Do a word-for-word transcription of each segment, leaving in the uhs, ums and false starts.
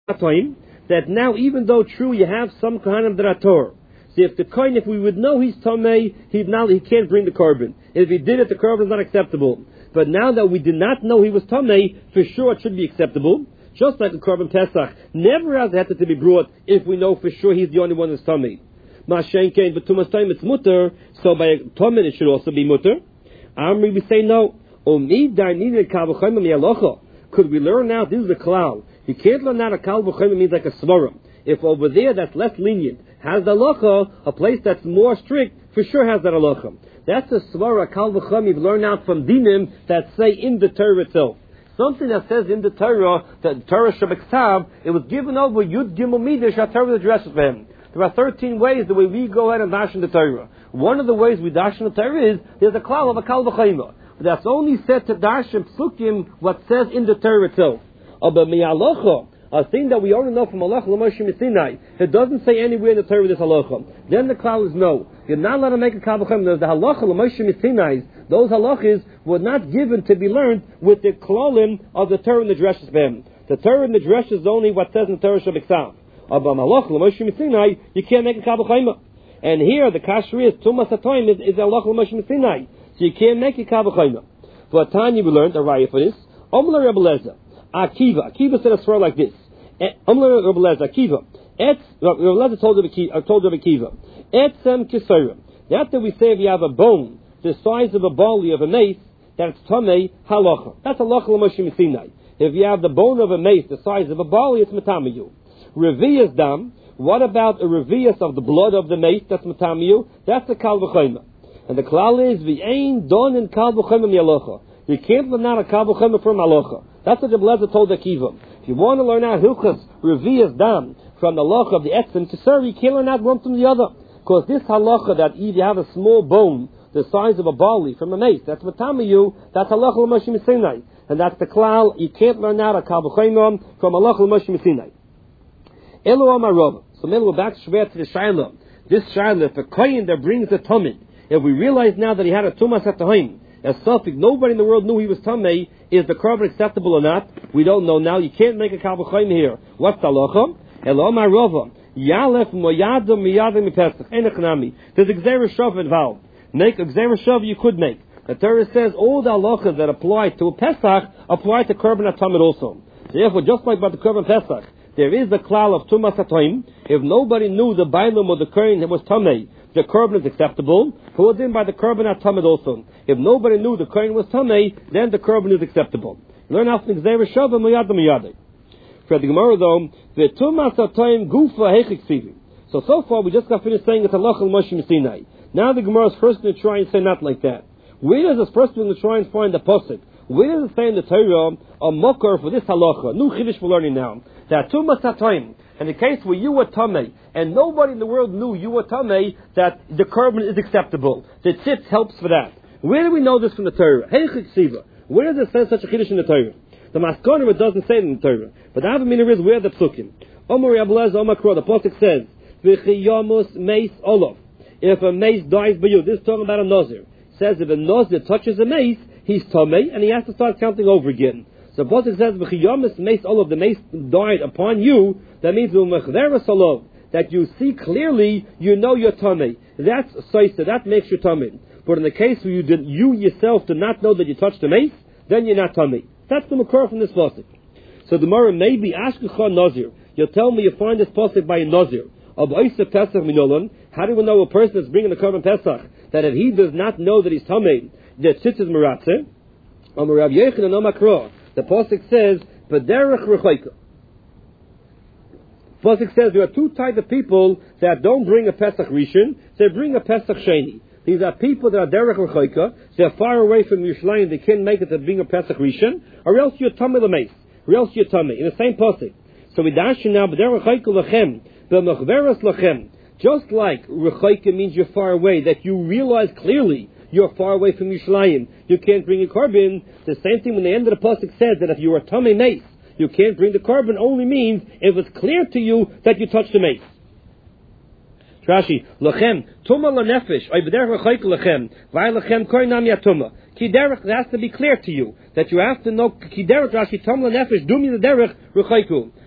time that now, even though true, you have some kind of drator. So if the kohen, if we would know he's tamei, he now he can't bring the korban. If he did it, the korban is not acceptable. But now that we did not know he was tamei, for sure it should be acceptable. Just like the korban Pesach, never has had to be brought if we know for sure he's the only one that's tamei. Mashenkein, but tumas time it's mutter, so by a tamei it should also be mutter. Amri, we say no. Could we learn now? This is the klal. You can't learn out a kal v'chomer means like a svara. If over there that's less lenient has the halacha, a place that's more strict for sure has that halacha. That's a svara kal v'chomer you've learned out from dinim that say in the Torah itself. Something that says in the Torah that Torah shabaksav, it was given over yud gimel midah shat addresses for him. There are thirteen ways the way we go ahead and dash in the Torah. One of the ways we dash in the Torah is there's a klal of a kal v'chomer. But that's only said to dash and psukim what says in the Torah itself. But mi'alocha, a thing that we only know from halacha l'moshe misinai, it doesn't say anywhere in the Torah this halacha. Then the klal is no. You're not allowed to make a kavachem. There's the halacha l'moshe misinai. Those halachas were not given to be learned with the klalim of the Torah and the dreshes b'hem. The Torah and the dreshes is only what says in the Torah shabiksav. But halacha l'moshe misinai, you can't make a kavachem. And here the kasher is tumas hatoim is is halacha l'moshe misinai. So you can't make a kavachayma. For Tanya we learned a raya for this. Omla Rebbe Lezer, Akiva. Akiva said a swear like this. Omla Rebbe Lezer, Akiva. Etz. Rebbe Lezer told Rebbe Akiva. Told Rebbe Akiva. Etzem kisayrim. After we say if you have a bone the size of a barley of a mace, that's tamei halacha. That's halacha l'moshe misinai. If you have the bone of a mace the size of a barley, it's matamiyu. Revius dam. What about a revius of the blood of the mace? That's matamiyu. That's the kal v'chayma. And the klal is v'ain don in kal v'chomer mi'alocha. You can't learn out a kal v'chomer from alocha. That's what Rebbe Lezer told Akiva. If you want to learn out hilchas revias dam from the halacha of the etzim to serve, you can't learn out one from the other. Because this halacha that if you have a small bone the size of a barley from a mace, that's matamiyu. That's halacha l'moshe misinai, and that's the klal. You can't learn out a kal v'chomer from halacha l'moshe misinai. Elo amarov. So then we're back to the shaila. This shaila, if a kohen that brings a tumid. If we realize now that he had a tumas at the home, as suffix, nobody in the world knew he was tamei, is the korban acceptable or not? We don't know now. You can't make a kal v'chomer here. What's the halacha? Elo marova. Yalef moyadam miyadim mipesach. Enechnami. There's a gzera shav involved. Make a gzera shav you could make. The Torah says all the halachas that apply to a pesach apply to korban at tamid also. So therefore, just like about the korban pesach, there is the klal of tumas at home. If nobody knew the bailam or the kohen was tamei, the korban is acceptable. Who was in by the korban at tamid also. If nobody knew the kohen was tamei, then the korban is acceptable. Learn how to gzera shav and miyad miyad. For the Gemara though, the tumas atayim gufa hechik sivi. So so far we just got finished saying it's halacha l'moshe misinai. Now the Gemara is first going to try and say not like that. Where does this first going to try and find the pasuk? Where does it say in the Torah a mokar for this halacha? New chiddush we're learning now. That tumas atayim. In the case where you were tamei, and nobody in the world knew you were tamei, that the korban is acceptable. The tzitz helps for that. Where do we know this from the Torah? Heichik siva. Where does it say such a chiddush in the Torah? The maskonim it doesn't say it in the Torah, but the avamina is where the psukim. Omer Rebbe Lezer Omer Kro. The pasuk says, "V'chiyamus meis olav." If a mace dies by you, this is talking about a nazir. It says if a nazir touches a mace, he's tamei, and he has to start counting over again. So the pasuk says, "V'chiyamus meis olav." The mace died upon you. That means that you see clearly, you know you're tamei. That's saisa. That makes you tamei. But in the case where you did, you yourself did not know that you touched the mace, then you're not tamei. That's the makor from this pasuk. So the Gemara may be ashkecha nazir. You'll tell me you find this pasuk by a nazir. Of oisa pesach minolan. How do we know a person is bringing the korban pesach that if he does not know that he's tamei, that tzitz is meratzeh? Amar Rav Yochanan Amar Kro. The pasuk says, "B'derech rechoika." Pasuk says there are two types of people that don't bring a Pesach Rishon, they bring a Pesach Sheni. These are people that are derech l'choika, they're far away from Yerushalayim, they can't make it to bring a Pesach Rishon, or else you're tamei l'meis, or else you're tamei, in the same pasuk. So we dash now, b'derech l'choika l'chem, b'machveres l'chem. Just like rechoika means you're far away, that you realize clearly you're far away from Yerushalayim, you can't bring a korban. The same thing when the end of the pasuk says that if you are tamei meis, you can't bring the korban, only means if it's clear to you that you touched the mace. Rashi, lachem tuma lanefesh, ay b'derech l'chayk lachem, v'ay lachem koi nam yatuma. Ki derech, it has to be clear to you that you have to know. Ki derech, Rashi, tum lanefesh, dumi the derech l'chayku.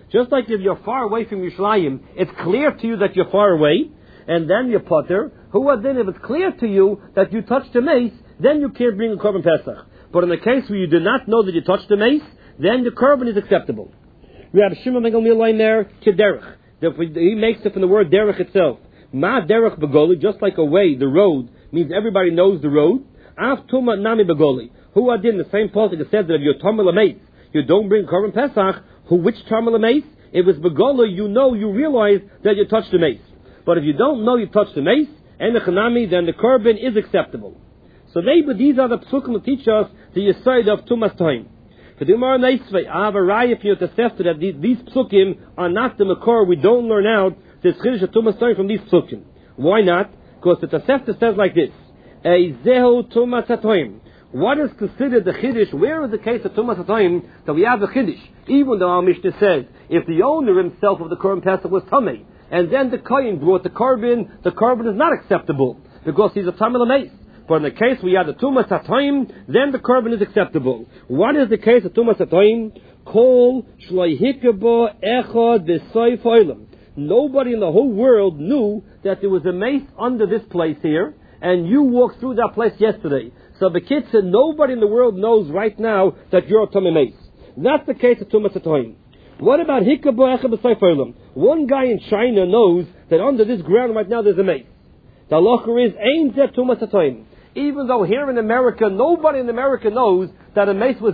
Just like if you're far away from Yerushalayim, it's clear to you that you're far away, and then you're potter. Who then, if it's clear to you that you touched the mace, then you can't bring a korban pesach. But in the case where you do not know that you touched the mace, then the korban is acceptable. We have Shimon ben Gamliel there, kederech. He makes it from the word derech itself. Ma derech begoli, just like a way, the road, means everybody knows the road. Af tuma nami begoli. Who are in the same pasuk that says that if you're tamil mace, you don't bring korban pesach. Who which tamil mace? If it's begoli, you know, you realize that you touched the mace. But if you don't know you touched the mace, and the chanami, then the korban is acceptable. So maybe these are the psukim that teach us the yesod of tumas time. For the Gemara Neisvei, I have a raya for you to test that these, these psukim are not the makor. We don't learn out this chiddush of tumas time from these psukim. Why not? Because the Tosefta says like this: a zehu tumas time. What is considered the chiddush? Where is the case of tumas time that we have a chiddush? Even though our Mishnah says if the owner himself of the korban pesach was tamei, and then the kohen brought the korban, the korban is not acceptable because he's a tamei mace. But in the case we have the tumas hatayim, then the korban is acceptable. What is the case of tumas hatayim? Kol shloihikabo echad b'soif olam. Nobody in the whole world knew that there was a mace under this place here, and you walked through that place yesterday. So the kid said nobody in the world knows right now that you're a tamei mace. That's the case of tumas hatayim. What about hikabo echad b'soif olam? One guy in China knows that under this ground right now there's a mace. The halacha is ein zeh tumas hatayim. Even though here in America, nobody in America knows that a mace was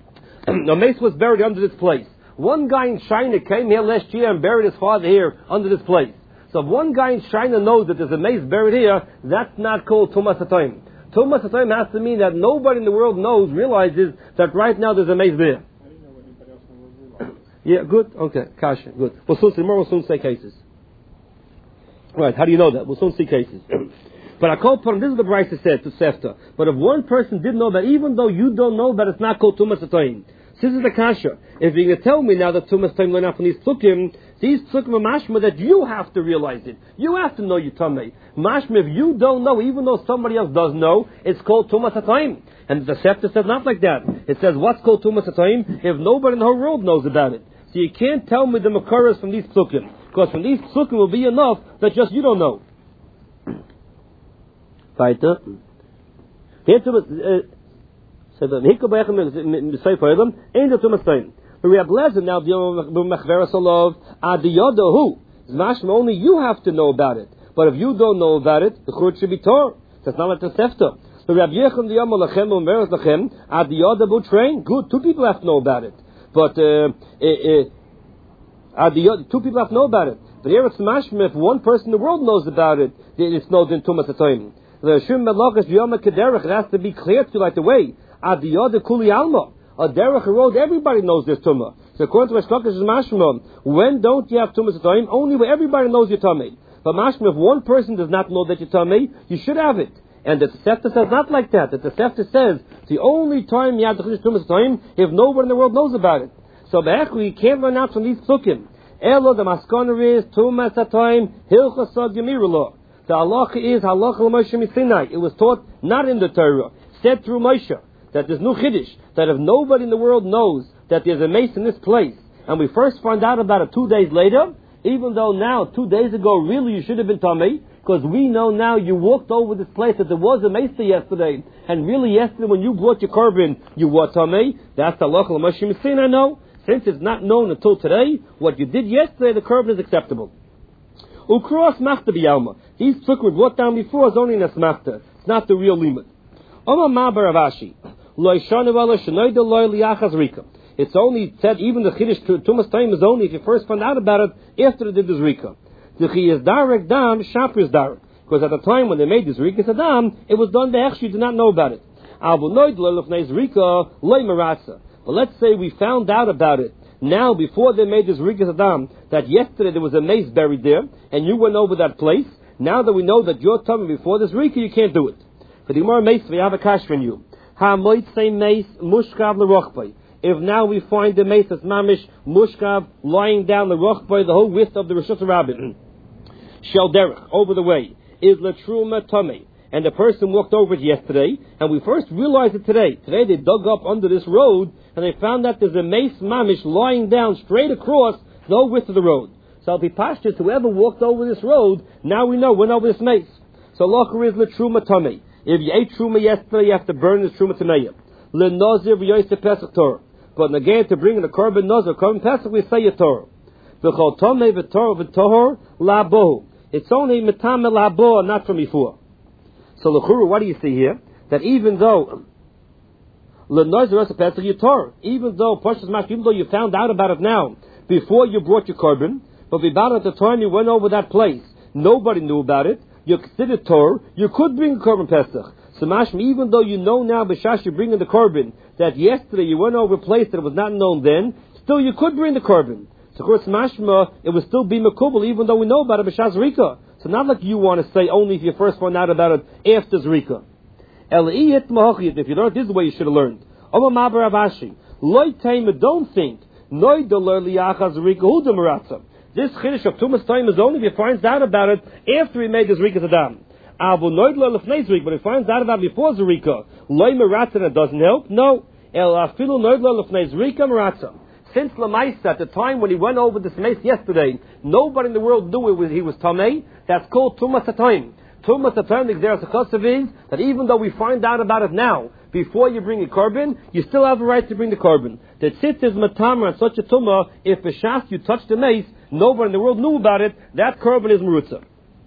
a mace was buried under this place. One guy in China came here last year and buried his father here under this place. So if one guy in China knows that there's a mace buried here, that's not called tumas hatayim. Tumas hatayim has to mean that nobody in the world knows, realizes that right now there's a mace there. I didn't know anybody else in the world realized. Yeah, good. Okay, kasha, good. We'll soon see more. We'll soon say cases. Right? How do you know that? We'll soon see cases. But I call upon, this is the Brisa said to Sefta. But if one person did know that, even though you don't know that it's not called tumas hatayim, this is the kasha. If you're going to tell me now that tumas hatayim learn out from these psukim, these psukim are mashma that you have to realize it. You have to know you tamei. Mashma, if you don't know, even though somebody else does know, it's called tumas hatayim. And the Sefta says not like that. It says what's called tumas hatayim if nobody in the whole world knows about it. So you can't tell me the makaras from these psukim, because from these psukim will be enough that just you don't know. Weiter. Jetzt so the hikab yachem misay foilem in the tumas time. But we have lesson now. The machveras olov adiyodahu. Mashma only you have to know about it. But if you don't know about it, the church should be torn. That's not like the sefta. The Rabbi Yechon the Yom Lachem Umeres Lachem adiyodahu train. Good. Two people have to know about it. But uh, uh, uh, two people have to know about it. But here it's mashma. If one person in the world knows about it, it's no din tumas hatayim. The Shim Melachas Yom Kederech, it has to be clear to you like the way. Adiyod Kuli Alma. A derech road, everybody knows there's tumah. So according to Eshkokish Mashma, when don't you have tumas hatayim? Only where everybody knows you're tamei. But Mashma, if one person does not know that you're tamei, you should have it. And the Tosefta says not like that. The Tosefta says the only time you have the tumas hatayim if nobody in the world knows about it. So Be'echli, you can't learn out from these psukim. Elo the maskoner is tumas hatayim hilchasad yemirulah. The halacha is halacha l'Moshe Sinai. It was taught not in the Torah, said through Moshe, that there's no chiddush, that if nobody in the world knows that there's a mace in this place, and we first find out about it two days later, even though now, two days ago, really you should have been tamei, because we know now you walked over this place that there was a mace there yesterday, and really yesterday when you brought your korban, you were tamei. That's the halacha l'Moshe Sinai. No, since it's not known until today, what you did yesterday, the korban is acceptable. Ukros machta b'yalma. These psukim were brought down before is only in a smachta. It's not the real limit. Oma ma baravashi. Lo yishanu ala shenoida lo liyachaz rika. It's only said, even the chiddush to tumas time is only if you first find out about it after they did this rika. The chi is direct dam, shapir is direct. Because at the time when they made this rika sadam, it was done the you did not know about it. Abu noid lo lefneiz rika lo maratza. But let's say we found out about it now, before they made this Rikas Adam, that yesterday there was a mace buried there, and you went over that place. Now that we know that you're telling me before this Rika, you can't do it. For the Gemara mace, we have a kash from you. Ha moit say mace mushkav l'rochbay. If now we find the mace that's mamish mushkav lying down the rochbay, the whole width of the Rishus Rabbin, shel derech over the way is latruma tamei. And the person walked over it yesterday, and we first realized it today. Today they dug up under this road, and they found that there's a mace mamish lying down straight across no width of the road. So I'll be pashtus, whoever walked over this road, now we know, went over this mace. So locher is l'truma tamei. If you ate truma yesterday, you have to burn this truma tamei. L'nozir v'yoyse pesach Torah. But again, to bring in the korban nozir, korban pesach, we say a Torah. V'chol tamei v'torah v'tohor la'bohu. It's only metame la'boh, not from before. So l'churu, what do you see here? That even though l'nozir v'yoyse pesach Torah, even though pashtus mash, even though you found out about it now, before you brought your korban, but about at the time you went over that place, nobody knew about it. You considered Torah. You could bring korban pesach. So mashma, even though you know now b'shash you bring in the korban that yesterday you went over a place that was not known then, still you could bring the korban. So of course mashma, it would still be mekubal even though we know about it b'shash zrika. So not like you want to say only if you first found out about it after zrika. Eliyit mahachiyit. If you learned this is the way you should have learned. Oma mabar avashi. Loi taima. Don't think. Noi doler liyachaz zrika hu demaratza. This chiddush of tumas time is only if he finds out about it after he made his rikas adam. Abu noidlo lefnei zrika, but if he finds out about it before zrika, loy meratzah, it doesn't help. No, el afilu noidlo lefnei zrika meratzah. Since Lamaisa, at the time when he went over this mace yesterday, nobody in the world knew it was, he was tamei. That's called tumas hatayim. Tumas hatayim, there is a chassav is that even though we find out about it now, before you bring a korban, you still have a right to bring the korban. The tzit is matamar on such a tumah, if b'shas you touch the mace, nobody in the world knew about it, that korban is merutza.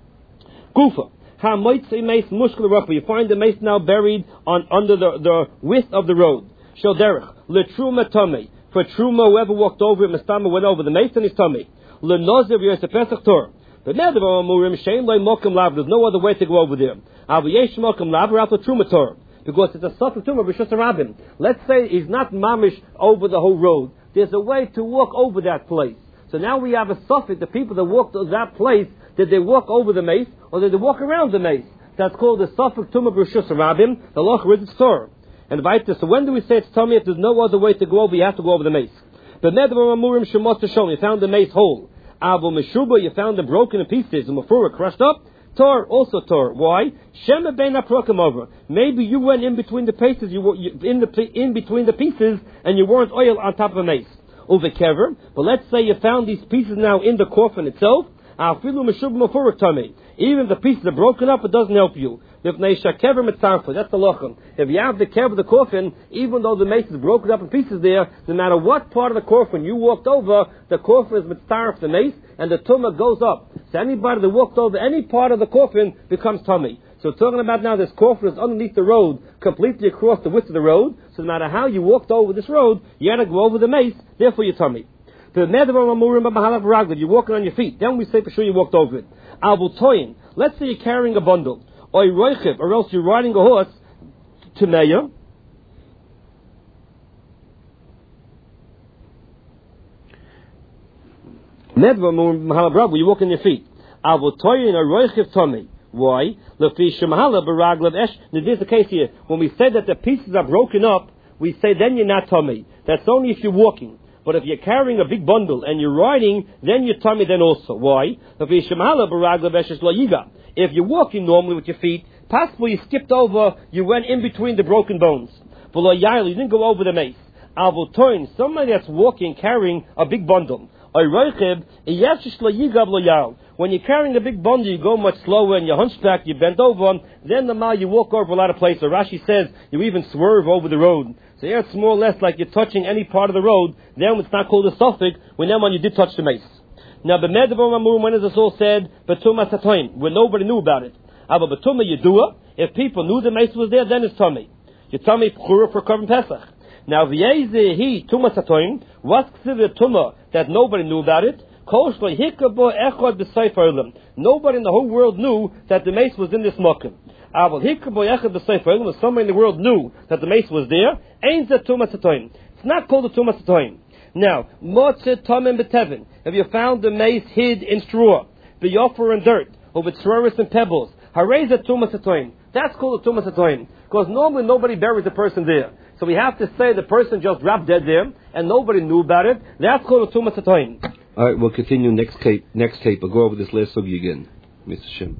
Gufa. Ha moitzei mace mushkal rachba. You find the mace now buried on under the, the width of the road. Shel derech. L'truma tamei. For truma, whoever walked over it, mistama went over the mace and his tamei. L'nozev yosef pesach Torah. But now the amurim shein loy mokum lav. There's no other way to go over there. Avu yesh mokum lav after truma Torah. Because it's a suffolk tumah b'shus harabim. Let's say he's not mamish over the whole road. There's a way to walk over that place. So now we have a suffix, the people that walked to that place, did they walk over the mace, or did they walk around the mace? That's called the suffix tumah b'shus harabim, the loch is Torah. And Vaita, so when do we say it's tummy? If there's no other way to go over, you have to go over the mace. But Nedvar Amurim Shemot Tashon, you found the mace whole. Abu Meshuba, you found them broken in pieces, and Mafura crushed up. Tor, also Tor. Why? Shema bein aprokim over. Maybe you went in between the pieces, you were you, in the in between the pieces, and you weren't oil on top of a mace. Over kever. But let's say you found these pieces now in the coffin itself. Afilu meshub mafuruk tami. Even if the pieces are broken up, it doesn't help you. If neisha kever mitzarfa, that's the lochem. If you have the kever of the coffin, even though the mace is broken up in pieces there, no matter what part of the coffin you walked over, the coffin is mitzarf the mace, and the tumah goes up. So anybody that walked over any part of the coffin becomes tummy. So we're talking about now this coffin is underneath the road, completely across the width of the road. So no matter how you walked over this road, you had to go over the mace, therefore you're tummy. You're walking on your feet. Then we say for sure you walked over it. Albutoyin. Let's say you're carrying a bundle. Or roichiv, or else you're riding a horse to Meya. You walk on your feet. Albutoyin or roichiv tummy. Why? There's the case here. When we say that the pieces are broken up, we say then you're not tummy. That's only if you're walking. But if you're carrying a big bundle and you're riding, then you're tummy then also. Why? If you're walking normally with your feet, possibly you skipped over, you went in between the broken bones. You didn't go over the mace. Somebody that's walking, carrying a big bundle. When you're carrying a big bundle, you go much slower and you're hunchback, you bend over, then the mile you walk over a lot of places. So Rashi says you even swerve over the road. So here it's more or less like you're touching any part of the road, then it's not called a suffix, when then when you did touch the mace. Now, when is this all said? Betuma Satoim, when nobody knew about it. Aber Betuma Yedua, if people knew the mace was there, then it's tummy. Your tummy for Korban Pesach. Now, V'yeze he Tuma Satoim, what's the Tuma that nobody knew about it? Nobody in the whole world knew that the mace was in this mokum. If somebody in the world knew that the mace was there, it's not called a tumas satoim. Now, if you found the mace hid in straw, b'yofer and dirt, or with sroris and pebbles, that's called a tumas satoim. Because normally nobody buries the person there. So we have to say the person just dropped dead there, and nobody knew about it. That's called a tumas satoim. All right, we'll continue next tape. Next tape, I'll go over this last sugi again, Mister Shem.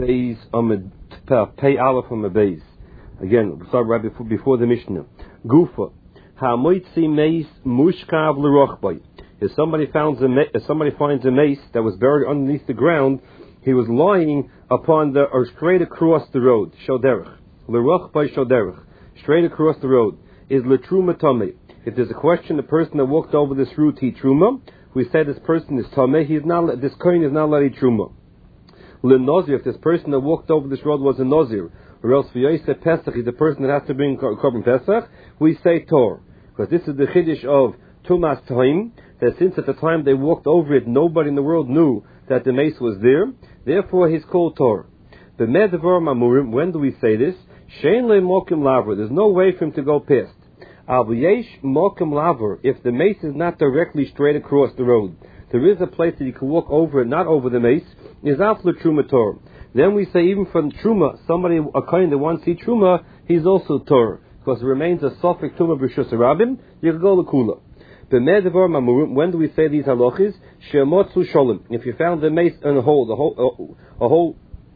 Beis on Pei Aleph on the Beis. Again, start right before, before the Mishnah. Gufa. Ha'moitzi meis mushkav l'rochbay. If somebody finds a if somebody finds a mace that was buried underneath the ground, he was lying upon the or straight across the road. Shoderech. L'rochbay shoderech. Straight across the road is l'truma tameh. If there's a question, the person that walked over this route, he truma. We say this person is tameh. He's not. This kohen is not allowed to truma. L'nozir. If this person that walked over this road was a nozir, or else v'yosef pesach, he's the person that has to bring korban pesach. We say tor, because this is the chiddush of tumas tahim. That since at the time they walked over it, nobody in the world knew that the mace was there. Therefore, he's called tor. The medvar mamurim. When do we say this? Shein le mokim laver. There's no way for him to go past. Avu yesh mokim laver. If the mace is not directly straight across the road, there is a place that you can walk over it, not over the mace. Is after truma tor. Then we say even from truma, somebody a kohen that wants to see truma, he's also tor, because it remains a sofik truma b'shus rabim. You can go l'kula. B'medvar mamurim. When do we say these halachis? She'motzu sholem. If you found the mace in a hole, the whole, a whole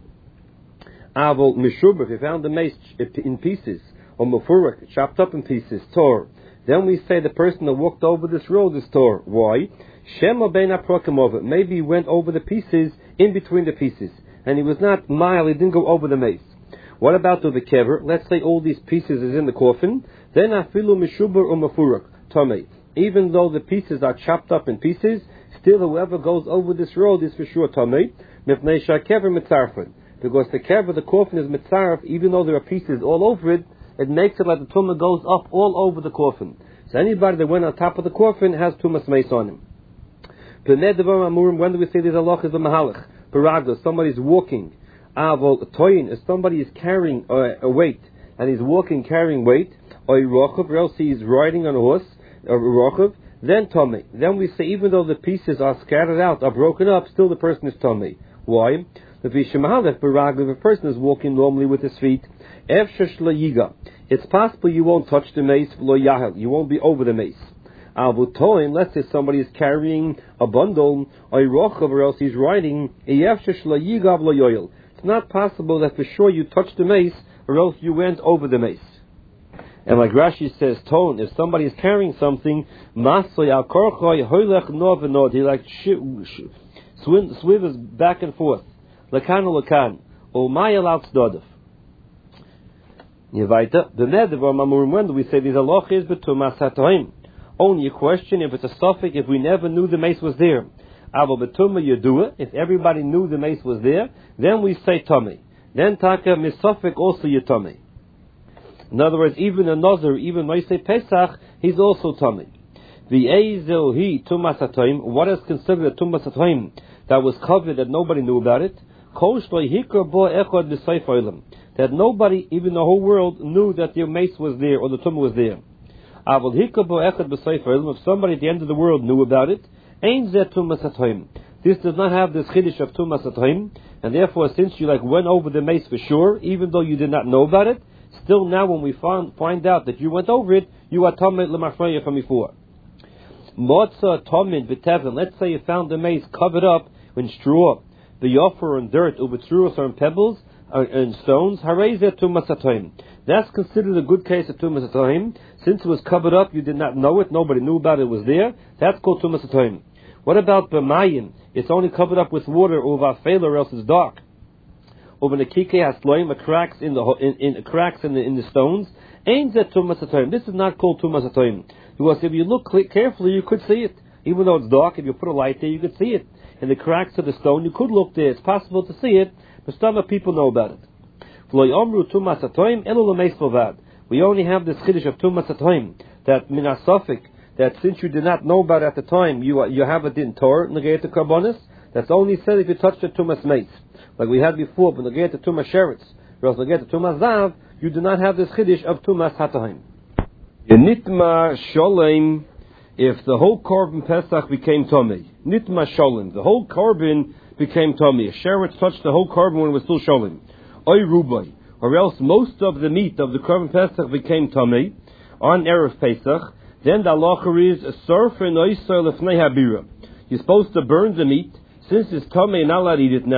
avol mishubah. If you found the mace in pieces, or mefurak, chopped up in pieces, tor. Then we say the person that walked over this road is tor. Why? Shema bein aprokim over. Maybe he went over the pieces in between the pieces, and he was not mile. He didn't go over the mace. What about the kever? Let's say all these pieces is in the coffin. Then afilu mishubar or mefurak tamei. Even though the pieces are chopped up in pieces, still whoever goes over this road is for sure tamei. Mipnei shakever mitzarfen, because the kever, the coffin is mitzarf. Even though there are pieces all over it, it makes it like the tumah goes up all over the coffin. So anybody that went on top of the coffin has tumas mace on him. When do we say these halachas of mahalach? Baragos, somebody's walking. Avol toyin, if somebody is carrying a, a weight and he's walking carrying weight, or rochav, or else he's riding on a horse, or rochav, then tomei. Then we say even though the pieces are scattered out, are broken up, still the person is tomei. Why? The vishmahalach baragos, if a person is walking normally with his feet, efshesh yiga. It's possible you won't touch the mace, lo yahel, you won't be over the mace. Avutoin, let's say somebody is carrying a bundle, or else he's riding, it's not possible that for sure you touched the mace, or else you went over the mace. And like Rashi says, tone, if somebody is carrying something, he like swivels back and forth. Lakan lakan, or maya loudsdodif. When do we say these halachas betumas hatoim? Only a question if it's a suffix, if we never knew the mace was there. Avo betuma yedua, if everybody knew the mace was there, then we say tummy. Then taka misafik also yetame. In other words, even a nazir, even when you say Pesach, he's also tummy. The ezel he tumas hatoim. What is considered a tumas hatoim that was covered that nobody knew about it? That nobody, even the whole world, knew that the mace was there or the tumah was there. If somebody at the end of the world knew about it, this does not have this chiddush of tumas hatoim, and therefore, since you like went over the mace for sure, even though you did not know about it, still now when we find find out that you went over it, you are tamid l'mafreya from before. Motza tamid b'tevin. Let's say you found the mace covered up in straw, the yofer and dirt, ubetruos or in pebbles and stones. Harezeh tumas hatoim. That's considered a good case of tumas hatoim. Since it was covered up, you did not know it, nobody knew about it, it was there. That's called tumas hatoim. What about b'mayim? It's only covered up with water, or vafela, or else it's dark. Over the kike hasloim, cracks in the in, in cracks in the in the stones. Ain't that tumas hatoim? This is not called tumas hatoim, because if you look carefully, you could see it. Even though it's dark, if you put a light there, you could see it. In the cracks of the stone, you could look there. It's possible to see it, but some people know about it. We only have this chiddush of tumas hatoim, that minasafik, that since you did not know about it at the time, you you have a din tor negayet to karbonis. That's only said if you touch the tumas mace, like we had before. But negayet to tumas sheretz, or else negayet to tumas zav, you do not have this chiddush of tumas hatoim. Nitma sholem, if the whole korban pesach became tomei, nitma sholem, the whole korban became tomei. A sheretz touched the whole korban when it was still sholem. Oy rubai, or else most of the meat of the korban pesach became tomei on erev pesach. Then the halacha is a surf and oisar lefnei habira. You're supposed to burn the meat since it's tomei, not allowed to eat it now.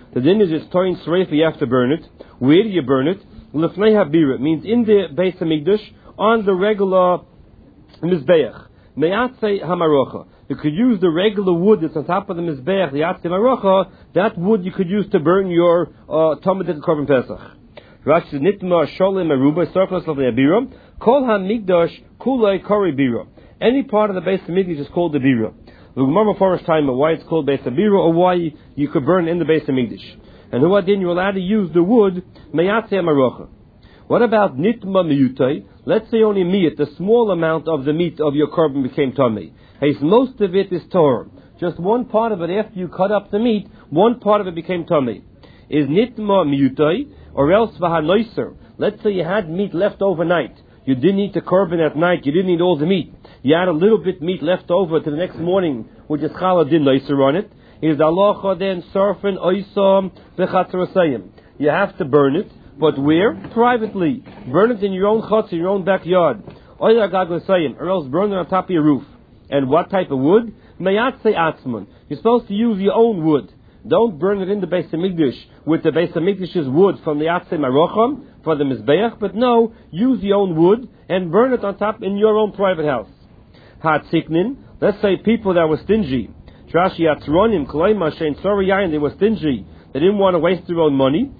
The din is it's toin sreifa, you have to burn it. Where do you burn it? Lefnei habira means in the Beis Hamikdash on the regular mizbeach. Me'atzei hamarocha. You could use the regular wood that's on top of the mizbeach, the atzei hamarocha. That wood you could use to burn your uh, Talmud Korban Pesach. Rashi says nitma sholim aruba surplus of the abira. Kol hamikdash kulei kori bira. Any part of the Beis Hamikdash is called the bira. The Gemara first time why it's called Beis Habira or why you could burn in the Beis Hamikdash. And who then you're allowed to use the wood me'atzei hamarocha. What about nitma miyutay? Let's say only meat, the small amount of the meat of your korban became tummy. Hey, most of it is Torah. Just one part of it, after you cut up the meat, one part of it became tummy. Is nitma miyutay, or else v'hanoiser? Let's say you had meat left overnight. You didn't eat the korban at night. You didn't eat all the meat. You had a little bit meat left over to the next morning, which is challah din noiser on it. Is the halacha then surfing oisam v'chatzarasayim? You have to burn it. But where? Privately. Burn it in your own chutz, in your own backyard. Or else burn it on top of your roof. And what type of wood? Me'atzei atzman. You're supposed to use your own wood. Don't burn it in the Beis Hamikdash with the Beis Hamikdash's wood from the atzei marocham for the mizbeach. But no, use your own wood and burn it on top in your own private house. Hatziknin. Let's say people that were stingy. Trashi atzronim kloima shein soriyayin. They were stingy. They didn't want to waste their own money.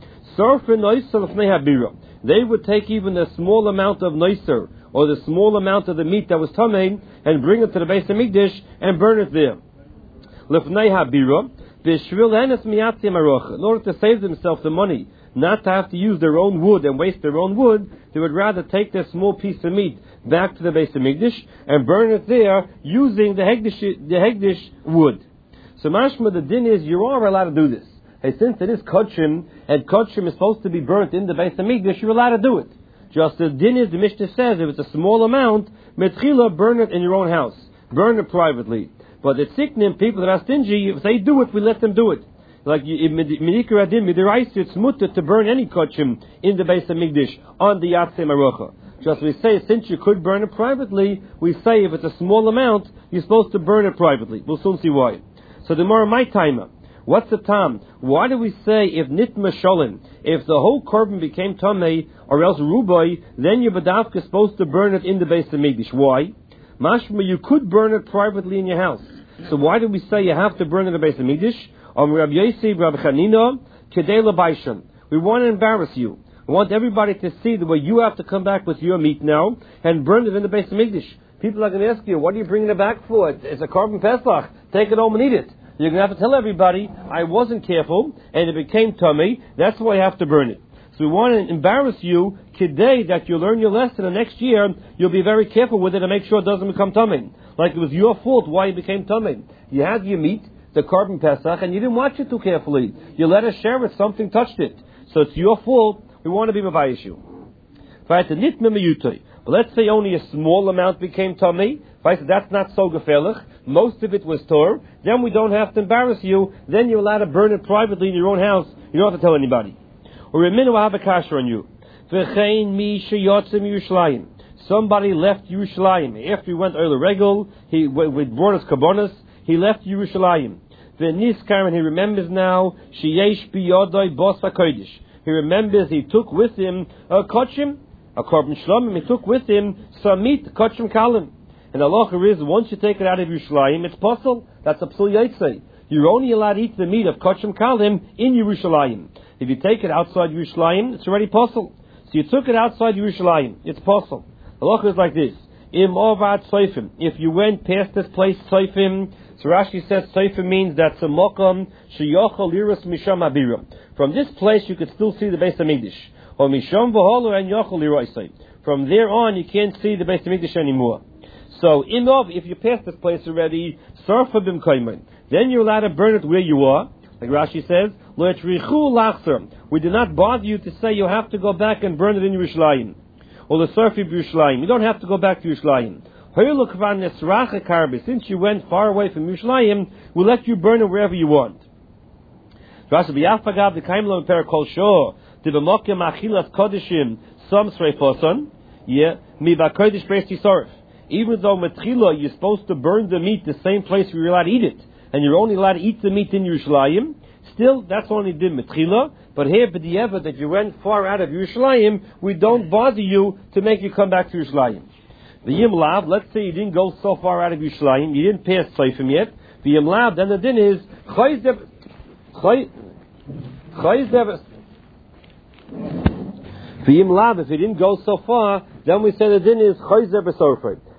They would take even the small amount of noiser or the small amount of the meat that was tamei and bring it to the Beis Hamikdash and burn it there. In order to save themselves the money, not to have to use their own wood and waste their own wood, they would rather take their small piece of meat back to the Beis Hamikdash and burn it there using the Hegdish, the Hegdish wood. So mashma, the din is you are allowed to do this. Hey, since it is kodshim, and kodshim is supposed to be burnt in the Beis Hamikdash, you're allowed to do it. Just as din is, the Mishnah says, if it's a small amount, metchila, burn it in your own house. Burn it privately. But the tziknim, people that are stingy, if they do it, we let them do it. Like, minikra adin, midiraisi, it's mutter to burn any kodshim in the Beis Hamikdash on the atzei marocha. Just we say, since you could burn it privately, we say if it's a small amount, you're supposed to burn it privately. We'll soon see why. So the more my timer. What's the tam? Why do we say if nitma sholim, if the whole korban became tamei, or else rubai, then your badavka is supposed to burn it in the Beis Hamikdash? Why? Mashma, you could burn it privately in your house. So why do we say you have to burn it in the Beis Hamikdash? Um, Rabbi Yossi, Rabbi Chanina, kedei labaishan. We want to embarrass you. We want everybody to see the way you have to come back with your meat now and burn it in the Beis Hamikdash. People are going to ask you, what are you bringing it back for? It's a korban pesach. Take it home and eat it. You're going to have to tell everybody, I wasn't careful, and it became tummy, that's why I have to burn it. So we want to embarrass you today that you learn your lesson, and next year you'll be very careful with it and make sure it doesn't become tummy. Like it was your fault why it became tummy. You had your meat, the korban pesach, and you didn't watch it too carefully. You let us share it, something touched it. So it's your fault, we want to be mavayish you. But let's say only a small amount became tummy. That's not so gefährlich. Most of it was Torah. Then we don't have to embarrass you. Then you're allowed to burn it privately in your own house. You don't have to tell anybody. Or a minute will have a kasher on you. Somebody left Yerushalayim. After he went Eile Regel, he brought his kabbonos, he left Yerushalayim. V'niskar, and he remembers now, sheyesh biyodai bos hakodesh. He remembers he took with him a kodshim, a korban shlomim. He took with him some meat, kodshim kalim. And the halacha is, once you take it out of Yerushalayim, it's possible. That's a psul yaitse. You're only allowed to eat the meat of kodshim kalim in Yerushalayim. If you take it outside Yerushalayim, it's already possible. So you took it outside Yerushalayim, it's possible. The halacha is like this: Im ovad soifim. If you went past this place, soifim. So Rashi says soifim means that's a mokum sheyochel liras misham abiram. From this place, you could still see the Beis Hamikdash. Or misham v'holo and yochel liroisay. From there on, you can't see the Beis Hamikdash anymore. So, imov, if you pass this place already, sarfa bim kaiman, then you're allowed to burn it where you are. Like Rashi says, lo etrichu lachser. We do not bother you to say you have to go back and burn it in Yerushalayim. Or the sarfi b'Yerushalayim. You don't have to go back to Yerushalayim. Since you went far away from Yerushalayim, we'll let you burn it wherever you want. Rashi b'yafagav the kaimlo imper kol shor the b'mokem achilas kodeshim some sreifoson yeah mi b'kodesh beis yisorf. Even though metchila you're supposed to burn the meat the same place where you're allowed to eat it, and you're only allowed to eat the meat in Yerushalayim, Still, that's only din mitchila. But here, b'di'eva, that you went far out of Yerushalayim, we don't bother you to make you come back to Yerushalayim. The Yimlav, let's say you didn't go so far out of Yerushalayim, you didn't pass Seifim yet. The Yimlav, then the din is chayzev, chayzev. The Yimlav, if you didn't go so far, then we say the din is chayzev b'sorfei.